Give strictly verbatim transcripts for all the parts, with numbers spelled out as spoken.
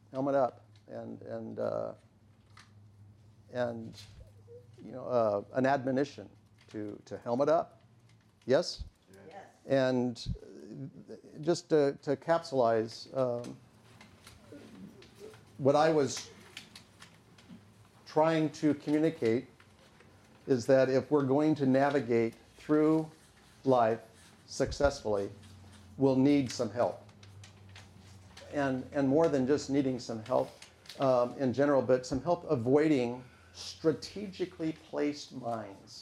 helmet up, and and uh, and you know uh, an admonition to to helmet up. Yes. Yes. And just to, to capsulize, um, what I was trying to communicate is that if we're going to navigate through life successfully, we'll need some help. And, and more than just needing some help um, in general, but some help avoiding strategically placed mines.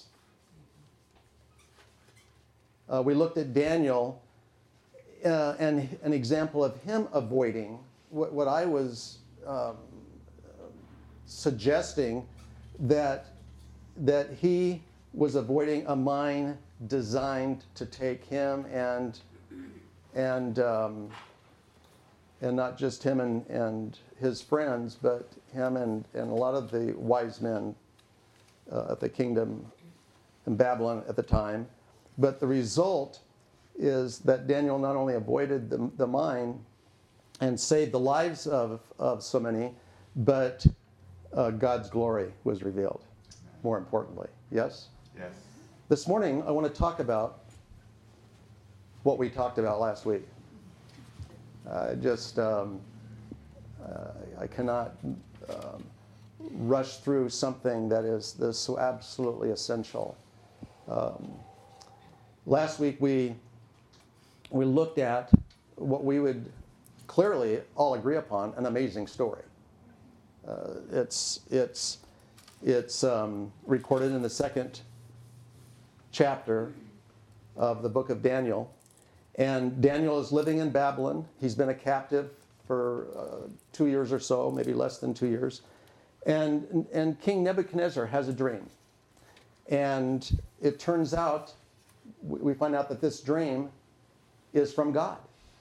Uh, we looked at Daniel uh, and an example of him avoiding what, what I was um, suggesting, that that he was avoiding a mine designed to take him and and um, and not just him and, and his friends, but him and, and a lot of the wise men uh, of the kingdom in Babylon at the time. But the result is that Daniel not only avoided the, the mine and saved the lives of, of so many, but uh, God's glory was revealed, more importantly. Yes? Yes. This morning, I want to talk about what we talked about last week. Uh, just, um, uh, I cannot um, rush through something that is this so absolutely essential. Um, last week, we we looked at what we would clearly all agree upon, an amazing story. Uh, it's it's it's um, recorded in the second chapter of the book of Daniel. And Daniel is living in Babylon. He's been a captive for uh, two years or so, maybe less than two years. And, and King Nebuchadnezzar has a dream. And it turns out, we find out that this dream is from God.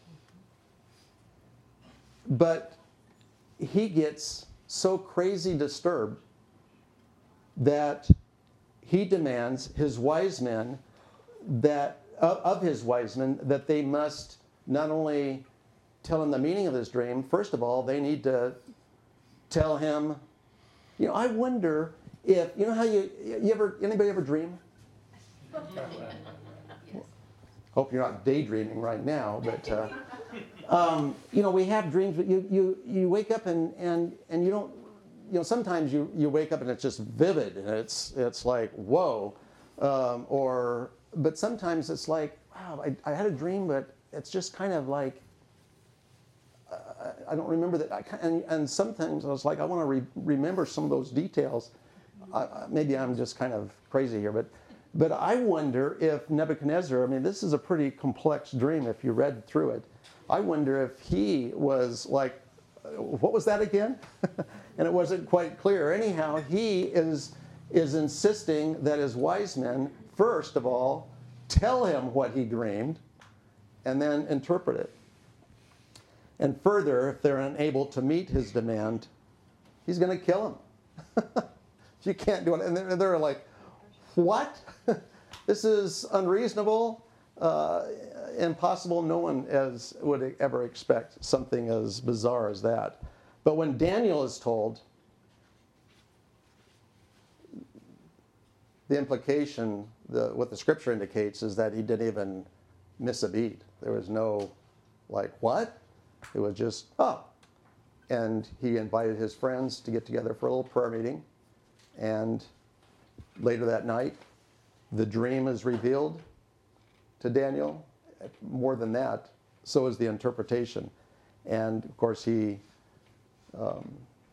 But he gets so crazy disturbed that he demands his wise men that Of, of his wise men, that they must not only tell him the meaning of his dream, first of all, they need to tell him, you know, I wonder if, you know how you, you ever, anybody ever dream? Yes. Hope you're not daydreaming right now, but, uh, um, you know, we have dreams, but you, you, you wake up and, and, and you don't, you know, sometimes you, you wake up and it's just vivid, and it's, it's like, whoa, um, or... But sometimes it's like, wow, I, I had a dream, but it's just kind of like, uh, I don't remember that. I, and, and sometimes I was like, I want to re- remember some of those details. Uh, maybe I'm just kind of crazy here, but but I wonder if Nebuchadnezzar, I mean, this is a pretty complex dream if you read through it. I wonder if he was like, what was that again? And it wasn't quite clear. Anyhow, he is is insisting that his wise men, first of all, tell him what he dreamed and then interpret it. And further, if they're unable to meet his demand, he's going to kill him. You can't do it. And they're, they're like, what? This is unreasonable, uh, impossible. No one as would ever expect something as bizarre as that. But when Daniel is told, the implication, the, what the scripture indicates, is that he didn't even miss a beat. There was no, like, what? It was just, oh. And he invited his friends to get together for a little prayer meeting. And later that night, the dream is revealed to Daniel. More than that, so is the interpretation. And, of course, he... Um,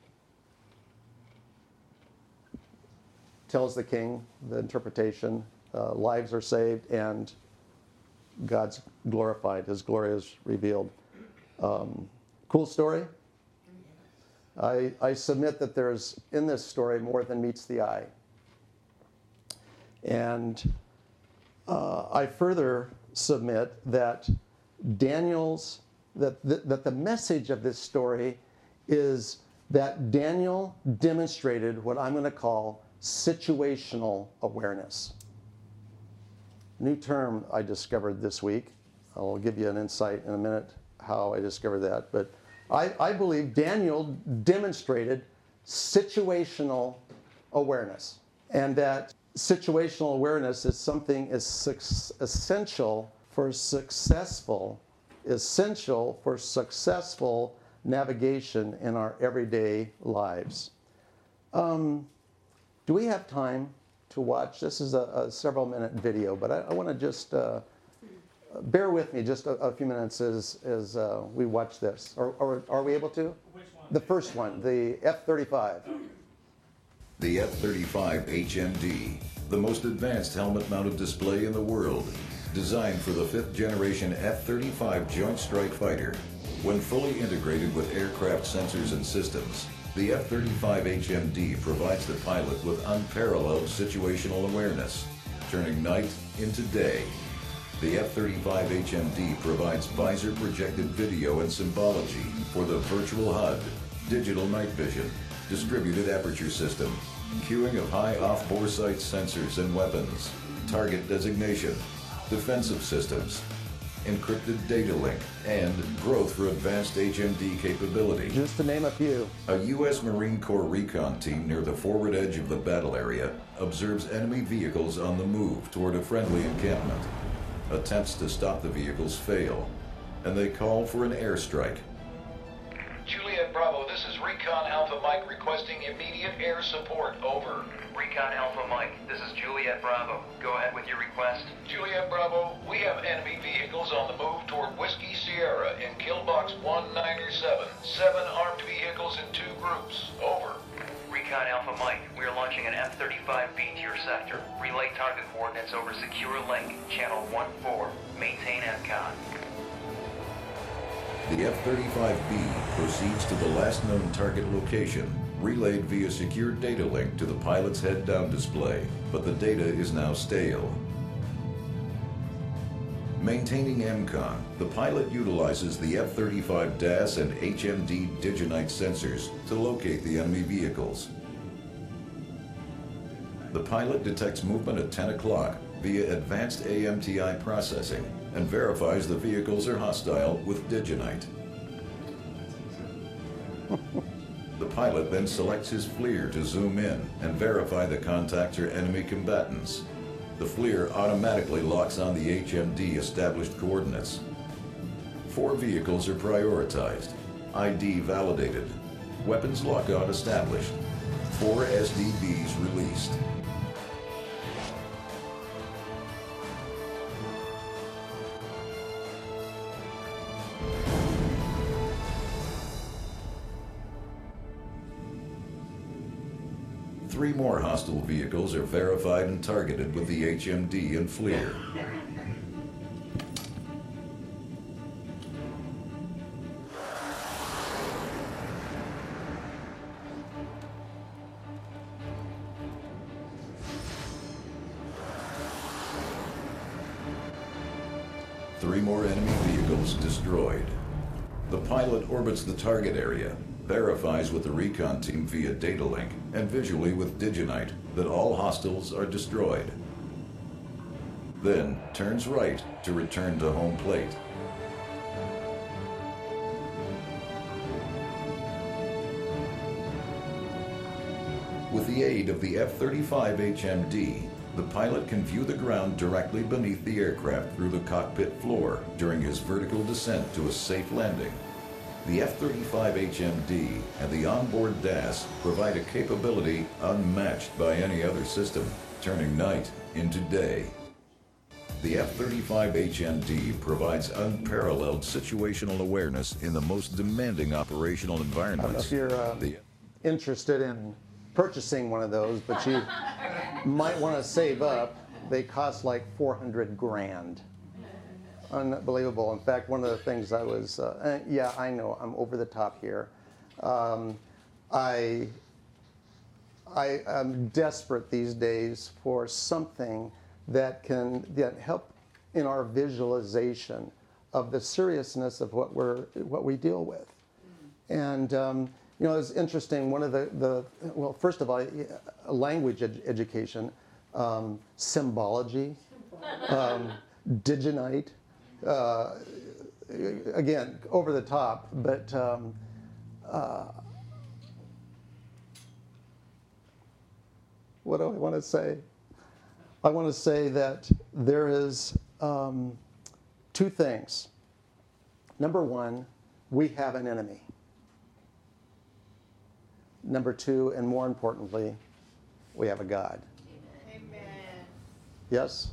tells the king the interpretation, uh, lives are saved, and God's glorified. His glory is revealed. Um, cool story. I, I submit that there's, in this story, more than meets the eye. And uh, I further submit that Daniel's, that the, that the message of this story is that Daniel demonstrated what I'm going to call situational awareness. New term I discovered this week. I'll give you an insight in a minute how I discovered that. But I, I believe Daniel demonstrated situational awareness, and that situational awareness is something is su- essential for successful, essential for successful navigation in our everyday lives. Um, do we have time to watch? This is a, a several minute video, but I, I want to just uh, bear with me just a, a few minutes as, as uh, we watch this. Or, or are we able to? Which one? The first one, the F thirty-five. The F thirty-five H M D, the most advanced helmet-mounted display in the world, designed for the fifth generation F thirty-five Joint Strike Fighter. When fully integrated with aircraft sensors and systems, the F thirty-five H M D provides the pilot with unparalleled situational awareness, turning night into day. The F thirty-five H M D provides visor-projected video and symbology for the virtual H U D, digital night vision, distributed aperture system, cueing of high off-bore sight sensors and weapons, target designation, defensive systems, encrypted data link, and growth for advanced H M D capability. Just to name a few. A U S Marine Corps recon team near the forward edge of the battle area observes enemy vehicles on the move toward a friendly encampment. Attempts to stop the vehicles fail, and they call for an airstrike. Juliet Bravo, this is Recon Alpha Mike requesting immediate air support. Over. Recon Alpha Mike, this is Juliet Bravo. Go ahead with your request. Juliet Bravo, we have enemy vehicles on the move toward Whiskey Sierra in kill box one ninety-seven. Seven armed vehicles in two groups. Over. Recon Alpha Mike, we are launching an F thirty-five B to your sector. Relay target coordinates over Secure Link, channel one four. Maintain M CON. The F thirty-five B proceeds to the last known target location, relayed via secure data link to the pilot's head-down display, but the data is now stale. Maintaining M CON, the pilot utilizes the F thirty-five D A S and H M D Diginite sensors to locate the enemy vehicles. The pilot detects movement at ten o'clock via advanced A M T I processing and verifies the vehicles are hostile with Diginite. The pilot then selects his FLIR to zoom in and verify the contacts are enemy combatants. The FLIR automatically locks on the H M D established coordinates. Four vehicles are prioritized, I D validated, weapons lockout established, four S D Bs released. Three more hostile vehicles are verified and targeted with the H M D and FLIR. Three more enemy vehicles destroyed. The pilot orbits the target area, verifies with the recon team via data link and visually with Diginite that all hostiles are destroyed. Then turns right to return to home plate. With the aid of the F thirty-five H M D, the pilot can view the ground directly beneath the aircraft through the cockpit floor during his vertical descent to a safe landing. The F thirty-five H M D and the onboard D A S provide a capability unmatched by any other system, turning night into day. The F thirty-five H M D provides unparalleled situational awareness in the most demanding operational I don't know environments. if you're uh, The- interested in purchasing one of those, but you might want to save up. They cost like four hundred grand. Unbelievable. In fact, one of the things I was, uh, uh, yeah, I know I'm over the top here. Um, I, I am desperate these days for something that can that help in our visualization of the seriousness of what we're what we deal with. And um, you know, it's interesting. One of the the well, first of all, language ed education, um, symbology, um, Diginite. Uh, again, over the top, but um, uh, what do I want to say? I want to say that there is um, two things. Number one, we have an enemy. Number two, and more importantly, we have a God. Amen. Yes?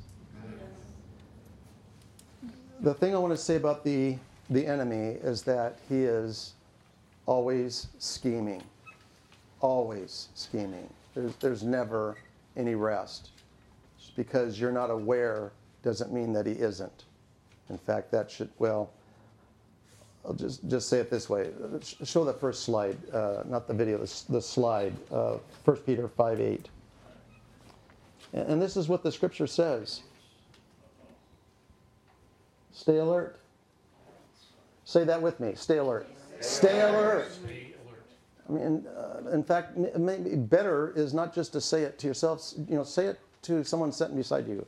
The thing I want to say about the, the enemy is that he is always scheming. Always scheming. There's, there's never any rest. Just because you're not aware doesn't mean that he isn't. In fact, that should, well, I'll just, just say it this way. Show the first slide, uh, not the video, the, the slide, uh, First Peter five eight. And, and this is what the scripture says. Stay alert. Say that with me. Stay alert. Stay alert. I mean, uh, in fact, maybe better is not just to say it to yourself. You know, say it to someone sitting beside you.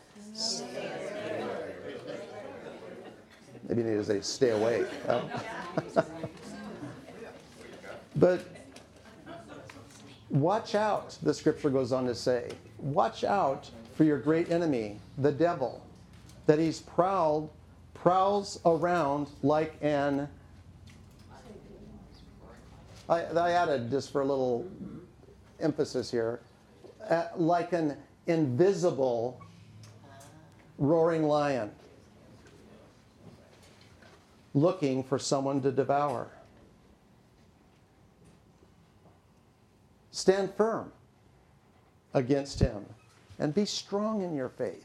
Maybe you need to say, "Stay awake." Uh, but watch out. The scripture goes on to say, "Watch out for your great enemy, the devil, that he's prowled." prowls around like an, I, I added just for a little emphasis here, uh, like an invisible roaring lion looking for someone to devour. Stand firm against him and be strong in your faith.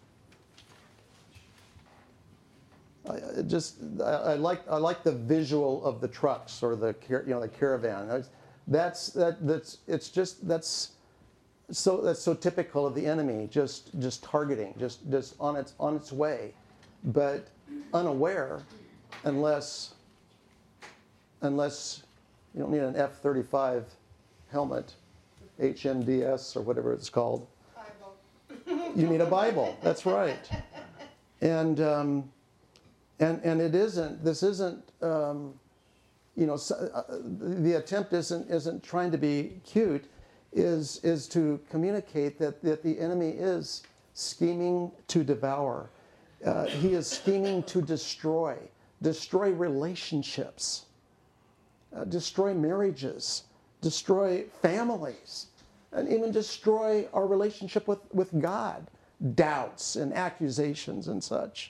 I just I, I like I like the visual of the trucks or the you know the caravan. That's that that's it's just that's so that's so typical of the enemy. Just just targeting, just just on its on its way, but unaware, unless unless you don't need an F thirty-five helmet, H M D S or whatever it's called. Bible. You need a Bible. That's right, and. Um, And and it isn't. This isn't. Um, you know, so, uh, the attempt isn't isn't trying to be cute. Is is to communicate that that the enemy is scheming to devour. Uh, he is scheming to destroy, destroy relationships, uh, destroy marriages, destroy families, and even destroy our relationship with with God. Doubts and accusations and such.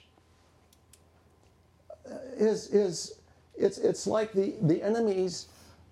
Is is it's it's like the, the enemy's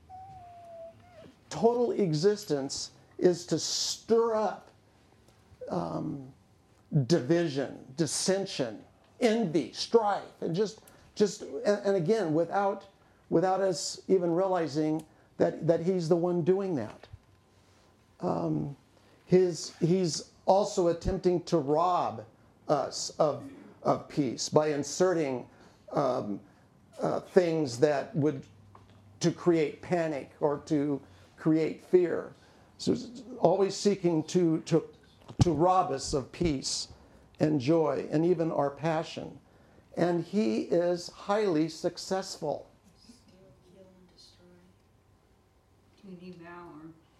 total existence is to stir up um, division, dissension, envy, strife, and just just and, and again without without us even realizing that that he's the one doing that. Um, his he's also attempting to rob us of of peace by inserting Um, uh, things that would to create panic or to create fear. So always seeking to to to rob us of peace and joy and even our passion. And he is highly successful. Steal, kill, and destroy. To devour.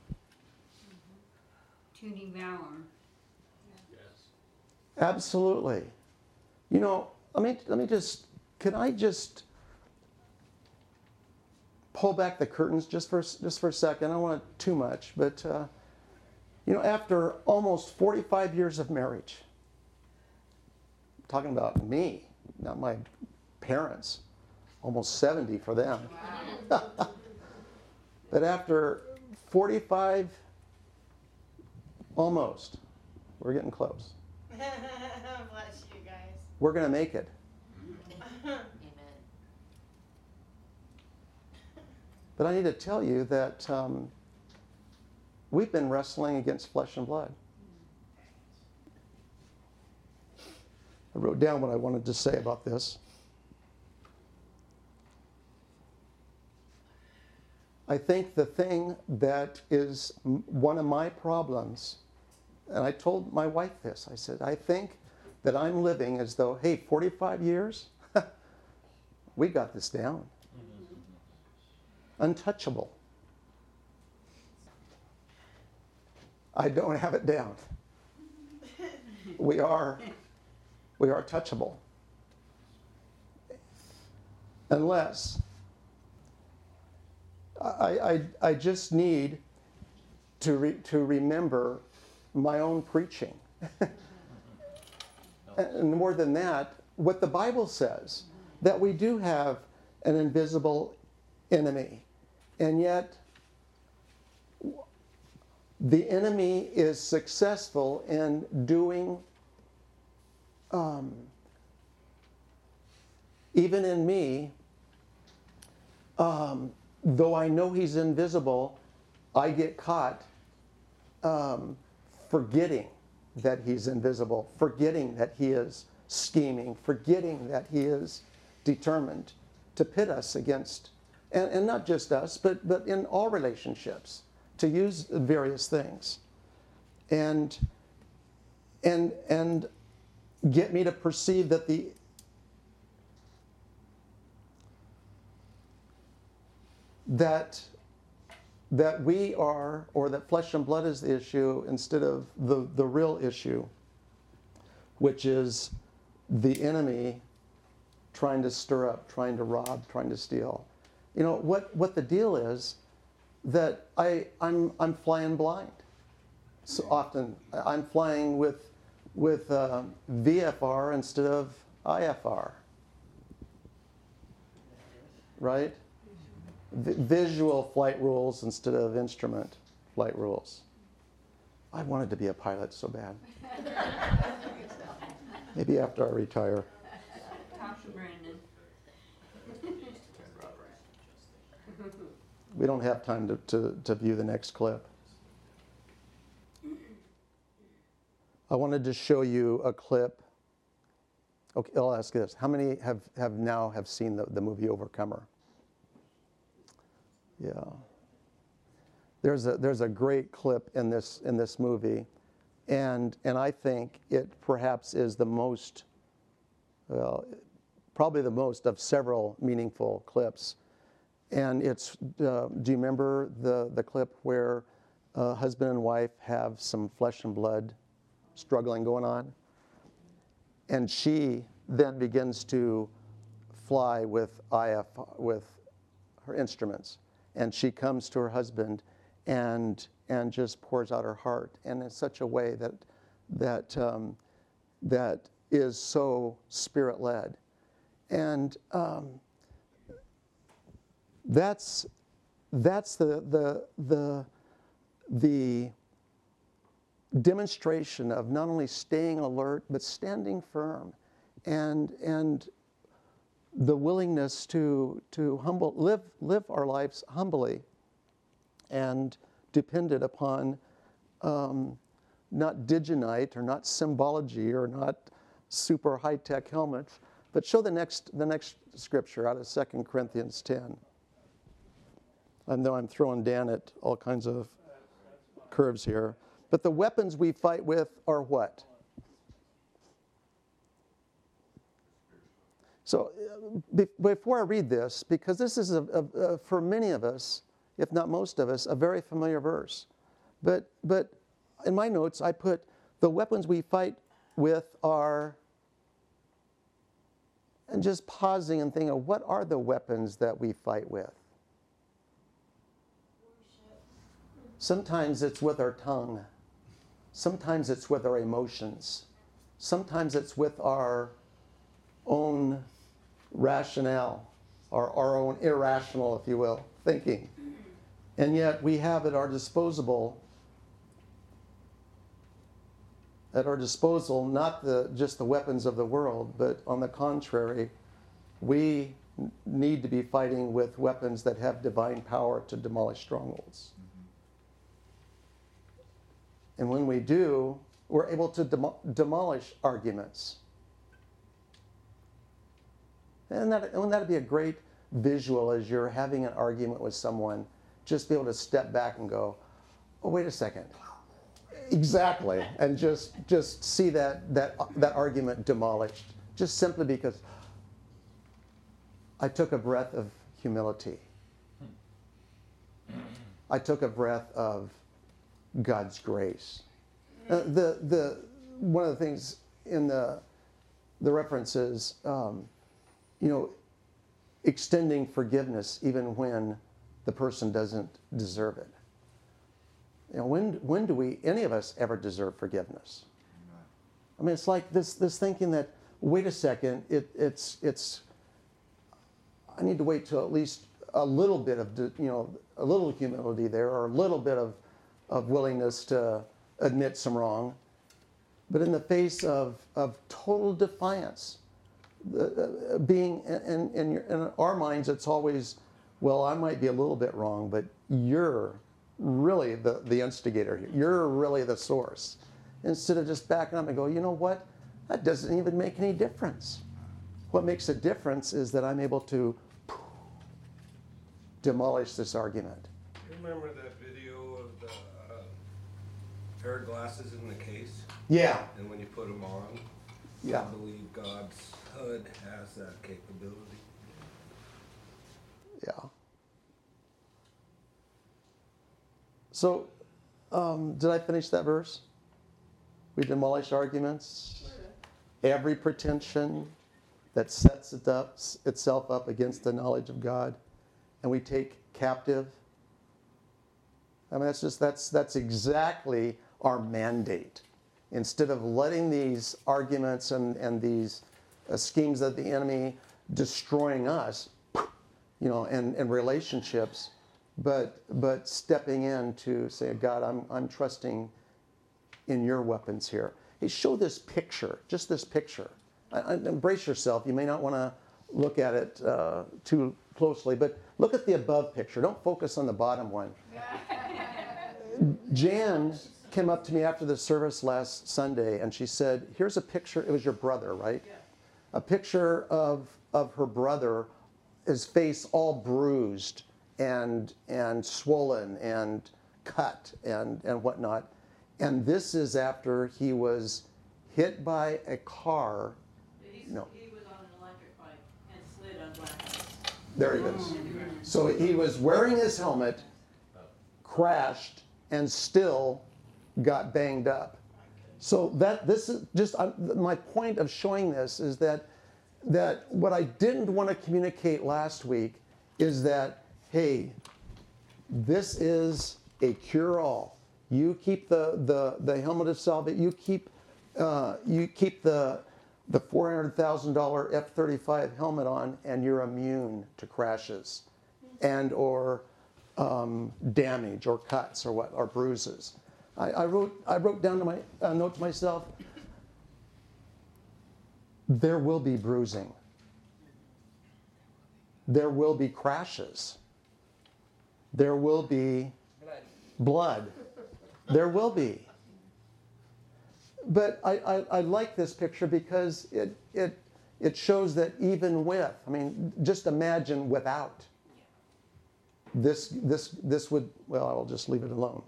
To devour. Yes. Absolutely. You know, let me let me just Can I just pull back the curtains just for just for a second? I don't want too much, but uh, you know, after almost forty-five years of marriage, I'm talking about me, not my parents, almost seventy for them. But after forty-five, almost, we're getting close. Bless you guys. We're going to make it. Amen. But I need to tell you that um, we've been wrestling against flesh and blood. I wrote down what I wanted to say about this. I think the thing that is m- one of my problems, and I told my wife this, I said, I think that I'm living as though, hey, forty-five years? We got this down. Untouchable. I don't have it down. We are, we are touchable. Unless I, I, I just need to, re, to remember my own preaching. And more than that, what the Bible says, that we do have an invisible enemy. And yet, the enemy is successful in doing, um, even in me, um, though I know he's invisible, I get caught um, forgetting that he's invisible, forgetting that he is scheming, forgetting that he is determined to pit us against, and, and not just us, but, but in all relationships, to use various things. And, and, and get me to perceive that the that that we are, or that flesh and blood is the issue instead of the, the real issue, which is the enemy trying to stir up, trying to rob, trying to steal. You know, what, what the deal is, that I, I'm, I'm flying blind. So often I'm flying with, with uh, V F R instead of I F R, right? V visual flight rules instead of instrument flight rules. I wanted to be a pilot so bad. Maybe after I retire. Talk to Brandon. We don't have time to, to, to view the next clip. I wanted to show you a clip. Okay, I'll ask this. How many have, have now have seen the, the movie Overcomer? Yeah. There's a, there's a great clip in this, in this movie, and, and I think it perhaps is the most, well, probably the most of several meaningful clips. And it's, uh, do you remember the, the clip where uh, husband and wife have some flesh and blood struggling going on? And she then begins to fly with I F, with her instruments. And she comes to her husband and, and just pours out her heart, and in such a way that, that, um, that is so spirit-led. And um, that's, that's the, the, the, the demonstration of not only staying alert, but standing firm, and, and the willingness to, to humble, live, live our lives humbly and dependent upon um, not digenite or not symbology or not super high-tech helmets, but show the next, the next scripture out of Second Corinthians ten. I know I'm throwing Dan at all kinds of curves here, but the weapons we fight with are what? So be, before I read this, because this is, a, a, a, for many of us, if not most of us, a very familiar verse. But, but in my notes, I put the weapons we fight with are, and just pausing and thinking, what are the weapons that we fight with? Sometimes it's with our tongue. Sometimes it's with our emotions. Sometimes it's with our own rationale, or our own irrational, if you will, thinking. And yet we have at our disposable, at our disposal, not the, just the weapons of the world, but on the contrary, we need to be fighting with weapons that have divine power to demolish strongholds. And when we do, we're able to demo demolish arguments. And that, wouldn't that be a great visual as you're having an argument with someone, just be able to step back and go, oh, wait a second. Exactly. And just, just see that, that, that argument demolished, just simply because I took a breath of humility. I took a breath of God's grace. Uh, the the one of the things in the the reference is, um, you know, extending forgiveness even when the person doesn't deserve it. You know, when when do we, any of us, ever deserve forgiveness? I mean, it's like this this thinking that, wait a second, it, it's it's. I need to wait till at least a little bit of, you know, a little humility there, or a little bit of of willingness to admit some wrong. But in the face of of total defiance, uh, being in in, your, in our minds, it's always, well, I might be a little bit wrong, but you're really the, the instigator here. You're really the source. Instead of just backing up and go, you know what? That doesn't even make any difference. What makes a difference is that I'm able to demolish this argument. You remember that video of the uh, pair of glasses in the case? Yeah. And when you put them on, Yeah. I believe God's hood has that capability. Yeah. So, um, did I finish that verse? We demolish arguments, every pretension that sets it up, itself up against the knowledge of God, and we take captive. I mean, that's just that's that's exactly our mandate. Instead of letting these arguments and and these uh, schemes of the enemy destroying us, you know, and, and relationships, but but stepping in to say, God, I'm I'm trusting in your weapons here. Hey, show this picture, just this picture. I, I, embrace yourself. You may not want to look at it uh, too closely, but look at the above picture. Don't focus on the bottom one. Jan came up to me after the service last Sunday, and she said, here's a picture. It was your brother, right? Yeah. A picture of of her brother, his face all bruised and and swollen and cut and, and whatnot. And this is after he was hit by a car. He's, No. He was on an electric bike and slid on black ice. There he is. So he was wearing his helmet, crashed, and still got banged up. So that this is just uh, my point of showing this is that that what I didn't want to communicate last week is that, hey, this is a cure-all. You keep the the the helmet of salvation. You keep uh, you keep the the four hundred thousand dollar F thirty-five helmet on, and you're immune to crashes, and or um, damage or cuts or what or bruises. I, I wrote I wrote down to my uh, note to myself. There will be bruising. There will be crashes. There will be blood. There will be. But I, I, I like this picture because it, it, it shows that even with, I mean, just imagine without. This, this, this would, well, I will just leave it alone.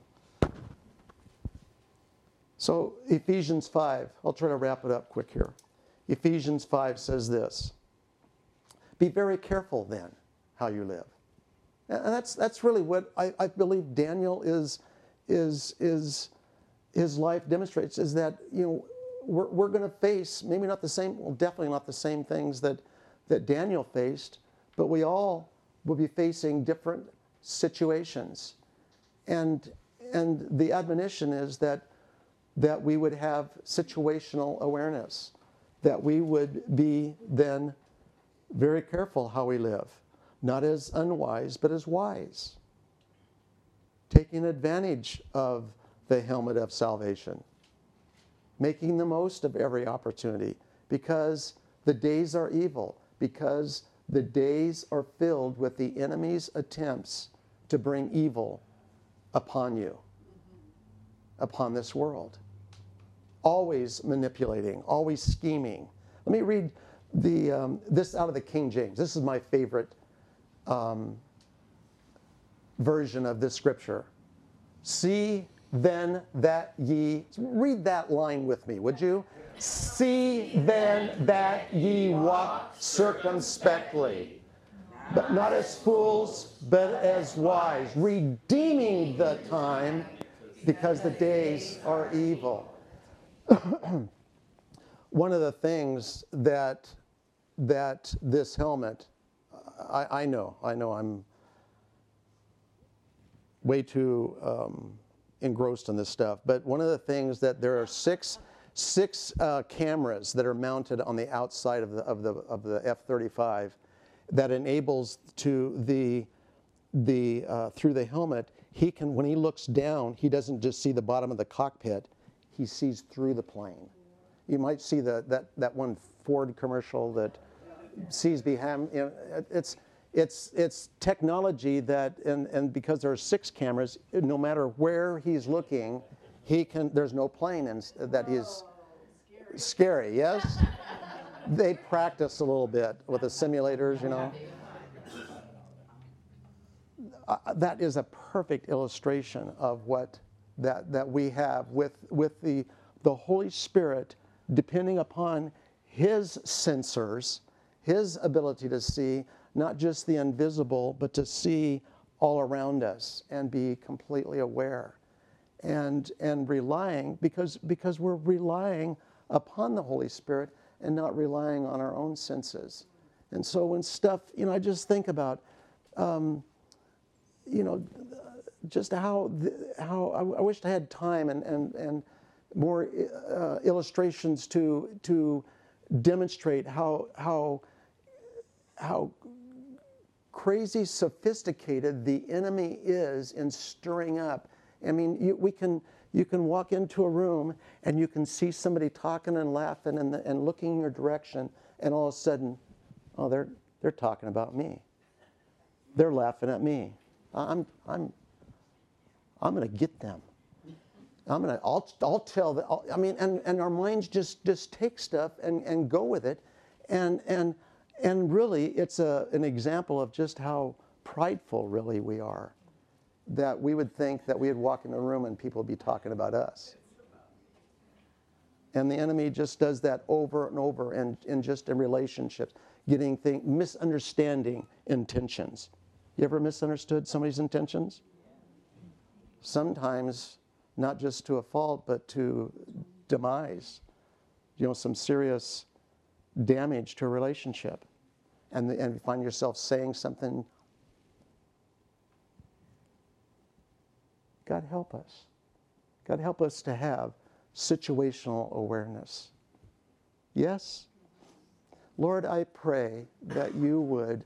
So Ephesians five, I'll try to wrap it up quick here. Ephesians five says this, be very careful then how you live. And that's, that's really what I, I believe Daniel is, is, is, his life demonstrates, is that, you know, we're, we're going to face, maybe not the same, well, definitely not the same things that, that Daniel faced, but we all will be facing different situations. And, and the admonition is that, that we would have situational awareness, that we would be then very careful how we live, not as unwise, but as wise, taking advantage of the helmet of salvation, making the most of every opportunity, because the days are evil, because the days are filled with the enemy's attempts to bring evil upon you, upon this world. Always manipulating, always scheming. Let me read the um, this out of the King James. This is my favorite um, version of this scripture. See then that ye, read that line with me, would you? See then that ye walk circumspectly, but not as fools, but as wise, redeeming the time because the days are evil. One of the things that that this helmet, I, I know, I know I'm way too um, engrossed in this stuff, but one of the things that there are six six uh, cameras that are mounted on the outside of the of the of the F thirty-five that enables to the the uh, through the helmet, he can, when he looks down, he doesn't just see the bottom of the cockpit, he sees through the plane. You might see the that that one Ford commercial that sees behind. You know, it's it's it's technology that, and and because there are six cameras, no matter where he's looking, he can. There's no plane in, that is scary. scary. Yes, they practice a little bit with the simulators, you know. Uh, that is a perfect illustration of what that that we have with with the the Holy Spirit, depending upon His sensors, His ability to see not just the invisible, but to see all around us and be completely aware, and and relying because because we're relying upon the Holy Spirit and not relying on our own senses. And so when stuff, you know, I just think about. Um, you know, just how, how I, I wished I had time and, and, and more uh, illustrations to, to demonstrate how, how, how crazy sophisticated the enemy is in stirring up. I mean, you, we can, you can walk into a room and you can see somebody talking and laughing and, the, and looking in your direction, and all of a sudden, oh, they're, they're talking about me. They're laughing at me. I'm, I'm, I'm going to get them. I'm going to, I'll, I'll tell them. I mean, and, and our minds just, just take stuff and, and go with it. And, and, and really, it's a, an example of just how prideful really we are. That we would think that we would walk in a room and people would be talking about us. And the enemy just does that over and over, and, and just in relationships, getting things, misunderstanding intentions. You ever misunderstood somebody's intentions? Sometimes, not just to a fault, but to demise. You know, some serious damage to a relationship. And, the, and you find yourself saying something. God help us. God help us to have situational awareness. Yes? Lord, I pray that you would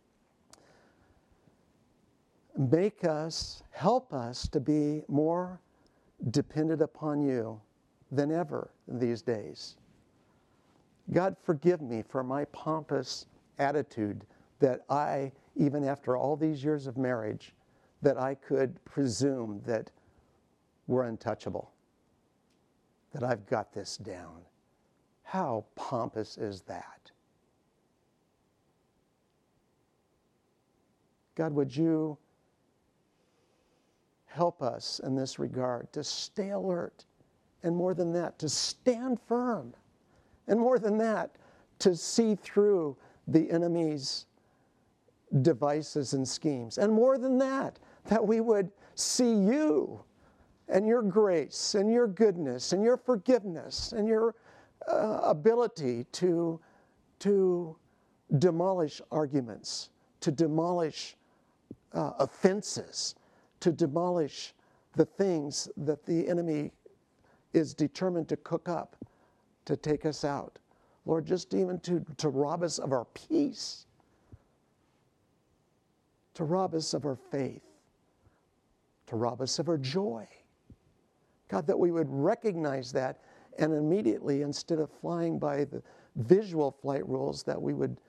make us, help us to be more dependent upon you than ever these days. God, forgive me for my pompous attitude that I, even after all these years of marriage, that I could presume that we're untouchable, that I've got this down. How pompous is that? God, would you help us in this regard to stay alert, and more than that, to stand firm, and more than that, to see through the enemy's devices and schemes, and more than that, that we would see you and your grace and your goodness and your forgiveness and your uh, ability to, to demolish arguments, to demolish uh, offenses, to demolish the things that the enemy is determined to cook up to take us out. Lord, just even to, to rob us of our peace, to rob us of our faith, to rob us of our joy. God, that we would recognize that, and immediately, instead of flying by the visual flight rules, that we would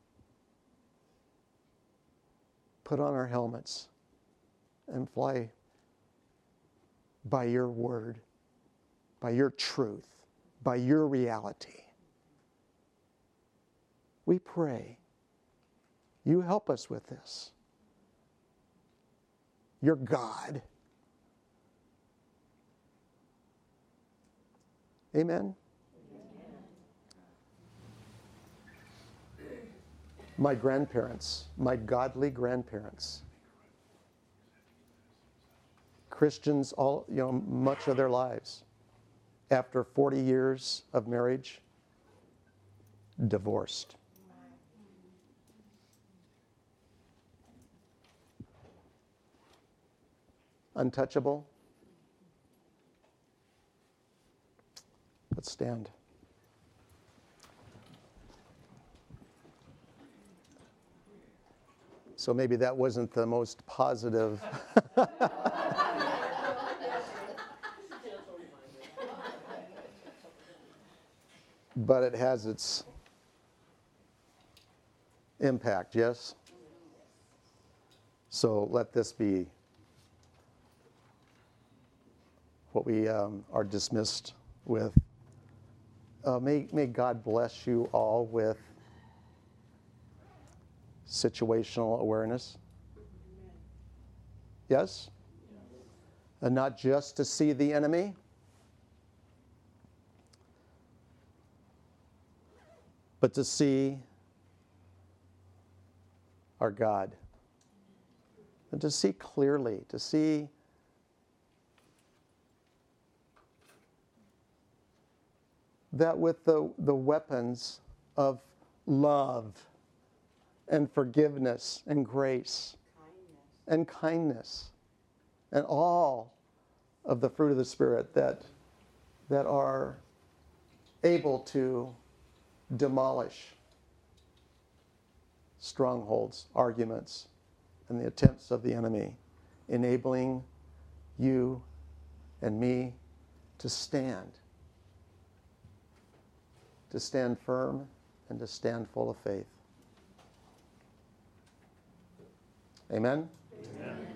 put on our helmets and fly by your word, by your truth, by your reality. We pray, you help us with this. You're God. Amen? my grandparents, my godly grandparents, Christians all, you know, much of their lives, after forty years of marriage, divorced. Untouchable. Let's stand. So maybe that wasn't the most positive. But it has its impact, yes? So let this be what we um, are dismissed with. Uh, may, may God bless you all with situational awareness. Yes? And not just to see the enemy, but to see our God. And to see clearly, to see that with the, the weapons of love and forgiveness and grace and kindness and all of the fruit of the Spirit that, that are able to demolish strongholds, arguments, and the attempts of the enemy, enabling you and me to stand, to stand firm and to stand full of faith. Amen? Amen.